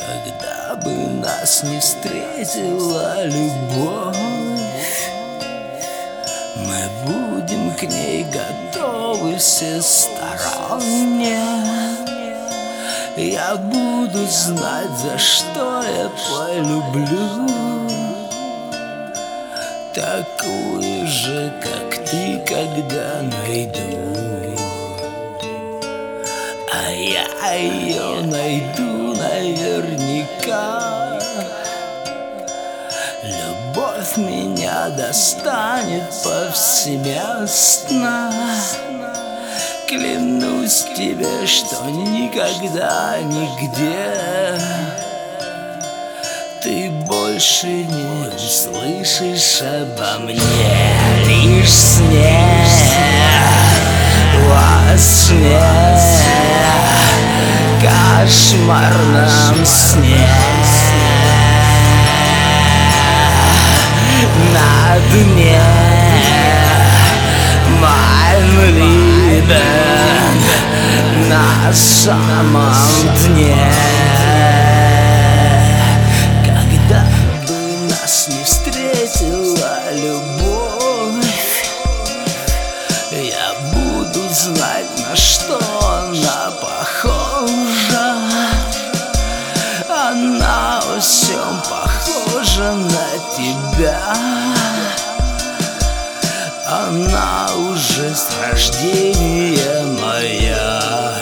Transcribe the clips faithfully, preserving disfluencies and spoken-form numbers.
Когда бы нас не встретила любовь, мы будем к ней готовы всесторонне. Я буду знать, за что я полюблю такую же, как ты, когда найду. А я ее найду наверняка. Любовь меня достанет повсеместно. Клянусь тебе, что никогда, нигде ты больше не услышишь обо мне. Лишь в сне, во сне, кошмарном сне, на дне, mein Leben, на самом дне. Когда бы нас не встретила любовь, я буду знать, на что она похожа. Она во всем похожа на тебя. Она уже с рождения моя.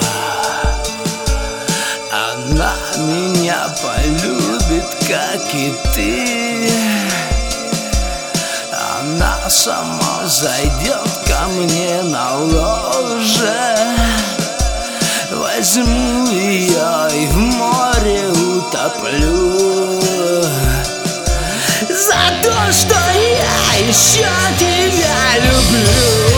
Она меня полюбит, как и ты. Она сама зайдет ко мне на ложе. Возьму ее и в море утоплю. За то, что я еще тебя люблю.